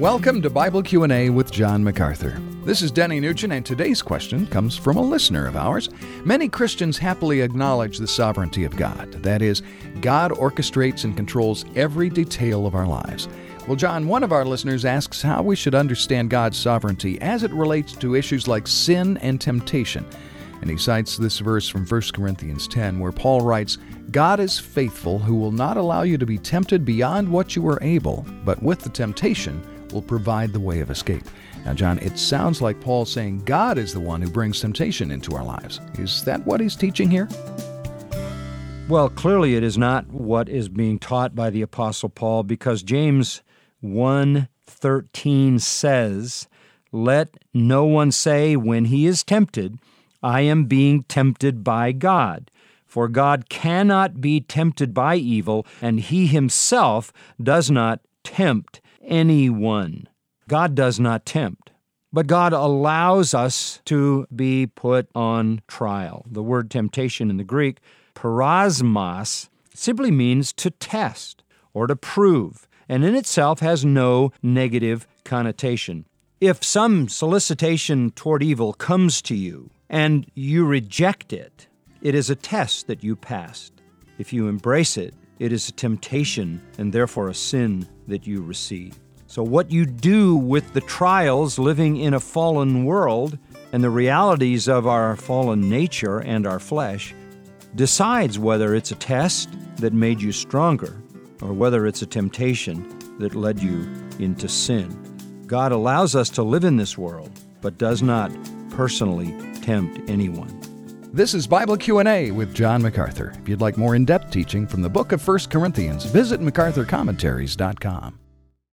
Welcome to Bible Q&A with John MacArthur. This is Denny Nugent, and today's question comes from a listener of ours. Many Christians happily acknowledge the sovereignty of God. That is, God orchestrates and controls every detail of our lives. Well, John, one of our listeners asks how we should understand God's sovereignty as it relates to issues like sin and temptation. And he cites this verse from 1 Corinthians 10, where Paul writes, God is faithful, who will not allow you to be tempted beyond what you are able, but with the temptation will provide the way of escape. Now, John, it sounds like Paul's saying God is the one who brings temptation into our lives. Is that what he's teaching here? Well, clearly it is not what is being taught by the Apostle Paul, because James 1:13 says, "Let no one say when he is tempted, I am being tempted by God. For God cannot be tempted by evil, and he himself does not tempt anyone." God does not tempt, but God allows us to be put on trial. The word temptation in the Greek, peirasmos, simply means to test or to prove, and in itself has no negative connotation. If some solicitation toward evil comes to you and you reject it, it is a test that you passed. If you embrace it, it is a temptation and therefore a sin that you receive. So what you do with the trials living in a fallen world and the realities of our fallen nature and our flesh decides whether it's a test that made you stronger or whether it's a temptation that led you into sin. God allows us to live in this world, but does not personally tempt anyone. This is Bible Q&A with John MacArthur. If you'd like more in-depth teaching from the book of 1 Corinthians, visit MacArthurCommentaries.com.